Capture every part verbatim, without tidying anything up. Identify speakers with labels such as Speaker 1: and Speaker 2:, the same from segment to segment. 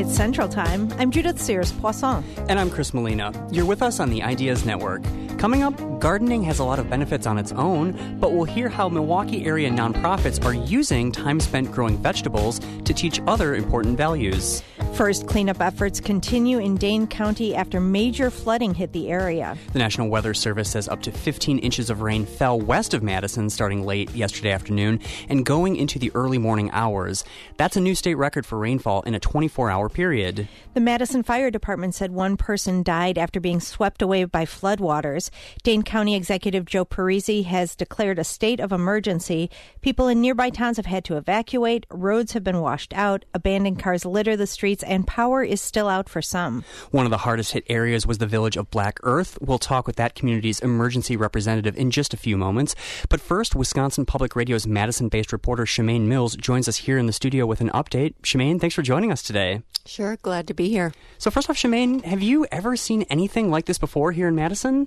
Speaker 1: States Central Time, I'm Judith Sears-Poisson.
Speaker 2: And I'm Chris Molina. You're with us on the Ideas Network. Coming up, gardening has a lot of benefits on its own, but we'll hear how Milwaukee area nonprofits are using time spent growing vegetables to teach other important values.
Speaker 1: First, cleanup efforts continue in Dane County after major flooding hit the area.
Speaker 2: The National Weather Service says up to fifteen inches of rain fell west of Madison starting late yesterday afternoon and going into the early morning hours. That's a new state record for rainfall in a twenty-four hour period.
Speaker 1: The Madison Fire Department said one person died after being swept away by floodwaters. Dane County Executive Joe Parisi has declared a state of emergency. People in nearby towns have had to evacuate, roads have been washed out, abandoned cars litter the streets, and power is still out for some.
Speaker 2: One of the hardest hit areas was the village of Black Earth. We'll talk with that community's emergency representative in just a few moments. But first, Wisconsin Public Radio's Madison-based reporter Shemaine Mills joins us here in the studio with an update. Shemaine, thanks for joining us today.
Speaker 3: Sure, glad to be here.
Speaker 2: So first off, Shemaine, have you ever seen anything like this before here in Madison?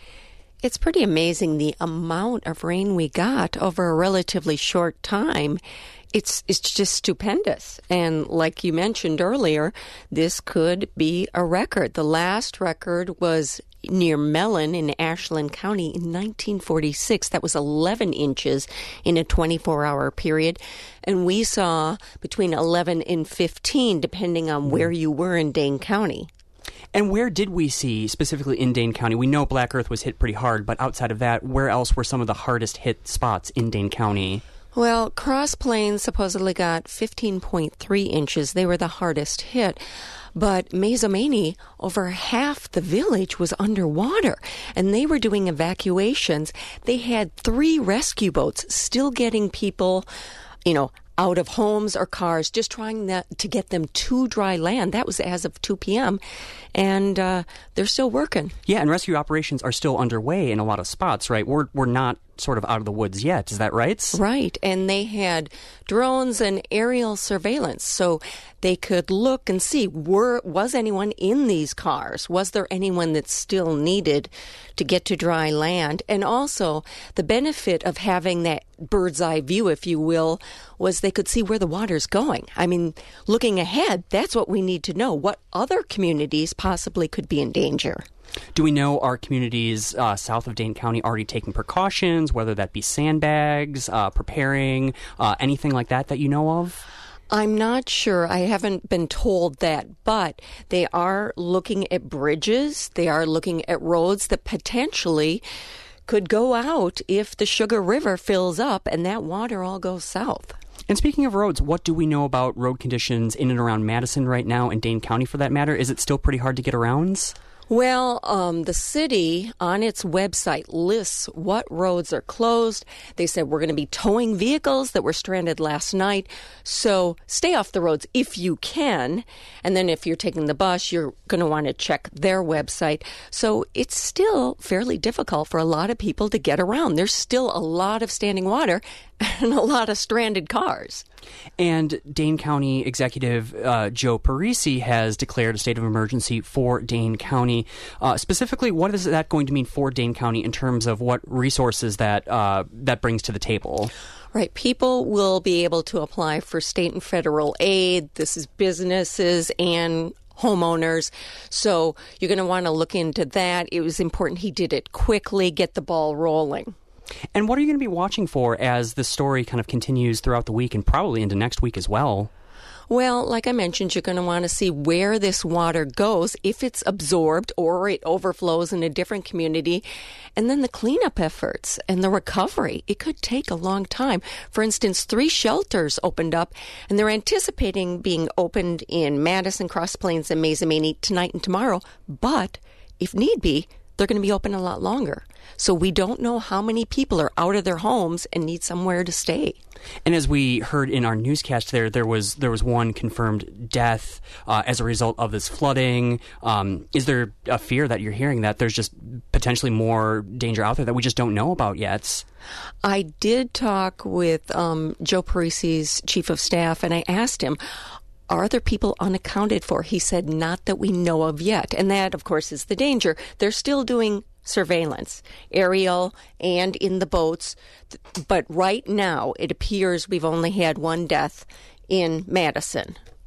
Speaker 3: It's pretty amazing the amount of rain we got over a relatively short time. It's it's just stupendous. And like you mentioned earlier, this could be a record. The last record was near Mellon in Ashland County in nineteen forty-six. That was eleven inches in a twenty-four hour period. And we saw between eleven and fifteen, depending on where you were in Dane County.
Speaker 2: And where did we see, specifically in Dane County? We know Black Earth was hit pretty hard, but outside of that, where else were some of the hardest hit spots in Dane County?
Speaker 3: Well, Cross Plains supposedly got fifteen point three inches. They were the hardest hit. But Mazomanie, over half the village was underwater, and they were doing evacuations. They had three rescue boats still getting people, you know, out of homes or cars, just trying that, to get them to dry land. That was as of two p.m., and uh, they're still working.
Speaker 2: Yeah, and rescue operations are still underway in a lot of spots, right? We're we're not sort of out of the woods yet. Is that right?
Speaker 3: Right, and they had drones and aerial surveillance, so they could look and see, were was anyone in these cars? Was there anyone that still needed to get to dry land? And also, the benefit of having that bird's eye view, if you will, was they could see where the water's going. I mean, looking ahead, that's what we need to know. What other communities possibly could be in danger?
Speaker 2: Do we know are communities uh, south of Dane County already taking precautions, whether that be sandbags, uh, preparing, uh, anything like that that you know of?
Speaker 3: I'm not sure. I haven't been told that, but they are looking at bridges. They are looking at roads that potentially could go out if the Sugar River fills up and that water all goes south.
Speaker 2: And speaking of roads, what do we know about road conditions in and around Madison right now, and Dane County for that matter? Is it still pretty hard to get around?
Speaker 3: Well, um, the city on its website lists what roads are closed. They said we're going to be towing vehicles that were stranded last night. So stay off the roads if you can. And then if you're taking the bus, you're going to want to check their website. So it's still fairly difficult for a lot of people to get around. There's still a lot of standing water and a lot of stranded cars.
Speaker 2: And Dane County Executive uh, Joe Parisi has declared a state of emergency for Dane County. Uh, specifically, what is that going to mean for Dane County in terms of what resources that uh, that brings to the table?
Speaker 3: Right. People will be able to apply for state and federal aid. This is businesses and homeowners. So you're going to want to look into that. It was important he did it quickly, get the ball rolling.
Speaker 2: And what are you going to be watching for as the story kind of continues throughout the week and probably into next week as well?
Speaker 3: Well, like I mentioned, you're going to want to see where this water goes, if it's absorbed or it overflows in a different community, and then the cleanup efforts and the recovery. It could take a long time. For instance, three shelters opened up, and they're anticipating being opened in Madison, Cross Plains, and Mazomanie tonight and tomorrow, but if need be, they're going to be open a lot longer. So we don't know how many people are out of their homes and need somewhere to stay.
Speaker 2: And as we heard in our newscast there, there was there was one confirmed death uh, as a result of this flooding. Um, is there a fear that you're hearing that there's just potentially more danger out there that we just don't know about yet?
Speaker 3: I did talk with um, Joe Parisi's chief of staff, and I asked him, are there people unaccounted for? He said, not that we know of yet. And that, of course, is the danger. They're still doing surveillance, aerial and in the boats. But right now, it appears we've only had one death in Madison.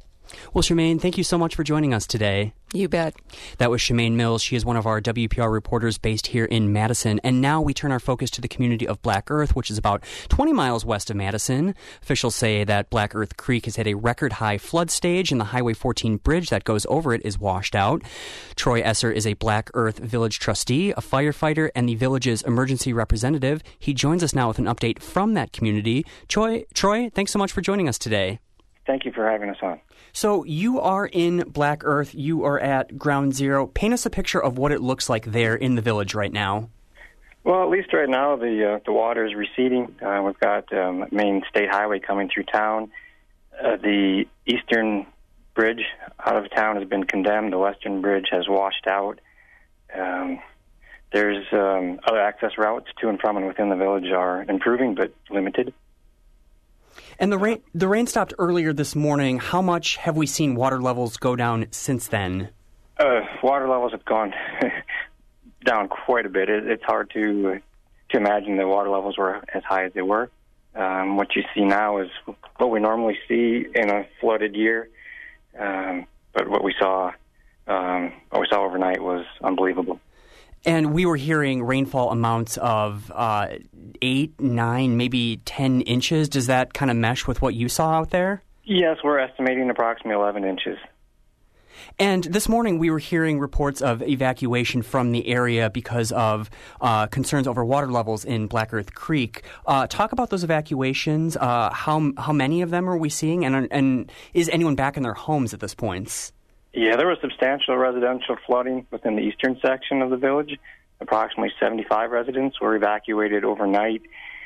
Speaker 2: Well, Shemaine, thank you so much for joining us today.
Speaker 3: You bet.
Speaker 2: That was Shemaine Mills. She is one of our W P R reporters based here in Madison. And now we turn our focus to the community of Black Earth, which is about twenty miles west of Madison. Officials say that Black Earth Creek has hit a record-high flood stage, and the Highway fourteen bridge that goes over it is washed out. Troy Esser is a Black Earth Village trustee, a firefighter, and the village's emergency representative. He joins us now with an update from that community. Troy, Troy, thanks so much for joining us today.
Speaker 4: Thank you for having us on.
Speaker 2: So you are in Black Earth. You are at Ground Zero. Paint us a picture of what it looks like there in the village right now.
Speaker 4: Well, at least right now the uh, the water is receding. Uh, we've got um, main state highway coming through town. Uh, the eastern bridge out of town has been condemned. The western bridge has washed out. Um, there's um, other access routes to and from and within the village are improving, but limited.
Speaker 2: And the rain the rain stopped earlier this morning. How much have we seen water levels go down since then?
Speaker 4: Uh, water levels have gone down quite a bit. It, it's hard to to imagine the water levels were as high as they were. Um, what you see now is what we normally see in a flooded year. Um, but what we saw, um, what we saw overnight was unbelievable.
Speaker 2: And we were hearing rainfall amounts of uh, eight, nine, maybe ten inches. Does that kind of mesh with what you saw out there?
Speaker 4: Yes, we're estimating approximately eleven inches.
Speaker 2: And this morning we were hearing reports of evacuation from the area because of uh, concerns over water levels in Black Earth Creek. Uh, talk about those evacuations. Uh, how how many of them are we seeing? And, and is anyone back in their homes at this point?
Speaker 4: Yeah, there was substantial residential flooding within the eastern section of the village. Approximately seventy-five residents were evacuated overnight.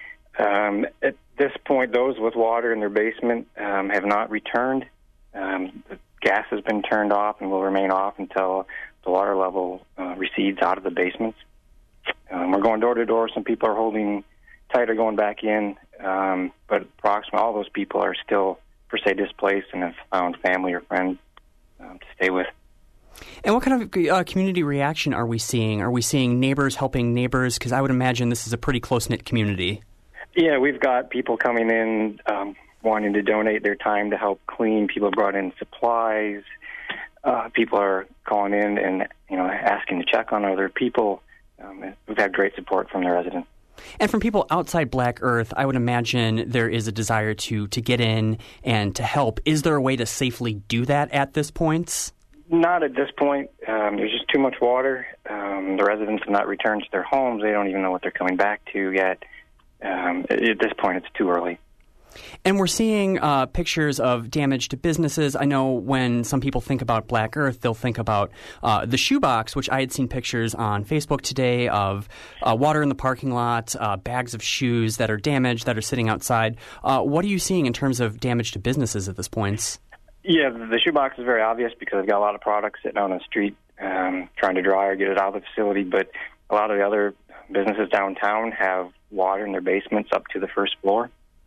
Speaker 4: Um, at this point, those with water in their basement um, have not returned. Um, the gas has been turned off and will remain off until the water level uh, recedes out of the basements. Um, we're going door to door. Some people are holding tight or going back in, um, but approximately all those people are still, per se, displaced and have found family or friends Um, to stay with.
Speaker 2: And what kind of uh, community reaction are we seeing? Are we seeing neighbors helping neighbors? Because I would imagine this is a pretty close-knit community.
Speaker 4: Yeah, we've got people coming in um, wanting to donate their time to help clean. People have brought in supplies. Uh, people are calling in and you know asking to check on other people. Um, we've had great support from the residents.
Speaker 2: And from people outside Black Earth, I would imagine there is a desire to to get in and to help. Is there a way to safely do that at this point?
Speaker 4: Not at this point. Um, there's just too much water. Um, the residents have not returned to their homes. They don't even know what they're coming back to yet. Um, at this point, it's too early.
Speaker 2: And we're seeing uh, pictures of damage to businesses. I know when some people think about Black Earth, they'll think about uh, the shoebox, which I had seen pictures on Facebook today of uh, water in the parking lot, uh, bags of shoes that are damaged, that are sitting outside. Uh, what are you seeing in terms of damage to businesses at this point?
Speaker 4: Yeah, the shoebox is very obvious because they've got a lot of products sitting out on the street um, trying to dry or get it out of the facility. But a lot of the other businesses downtown have water in their basements up to the first floor.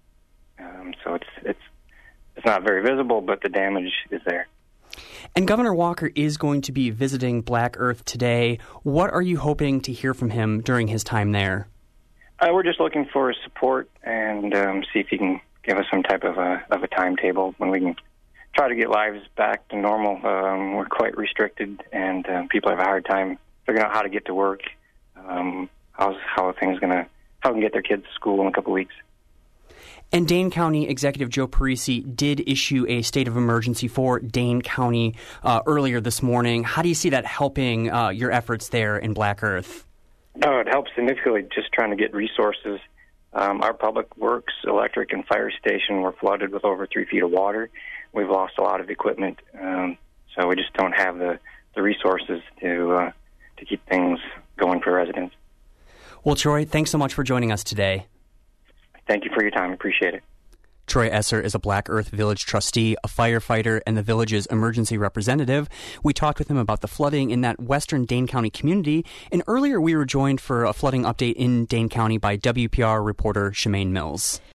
Speaker 4: Um, so it's it's it's not very visible, but the damage is there.
Speaker 2: And Governor Walker is going to be visiting Black Earth today. What are you hoping to hear from him during his time there?
Speaker 4: Uh, we're just looking for his support and um, see if he can give us some type of a of a timetable when we can try to get lives back to normal. Um, we're quite restricted, and uh, people have a hard time figuring out how to get to work. Um, how's how are things gonna how can get their kids to school in a couple of weeks.
Speaker 2: And Dane County Executive Joe Parisi did issue a state of emergency for Dane County uh, earlier this morning. How do you see that helping uh, your efforts there in Black Earth?
Speaker 4: Oh, it helps significantly just trying to get resources. Um, our public works, electric, and fire station were flooded with over three feet of water. We've lost a lot of equipment, um, so we just don't have the, the resources to uh, to keep things going for residents.
Speaker 2: Well, Troy, thanks so much for joining us today.
Speaker 4: Thank you for your time. Appreciate it.
Speaker 2: Troy Esser is a Black Earth Village trustee, a firefighter, and the village's emergency representative. We talked with him about the flooding in that western Dane County community, and earlier we were joined for a flooding update in Dane County by W P R reporter Shemaine Mills.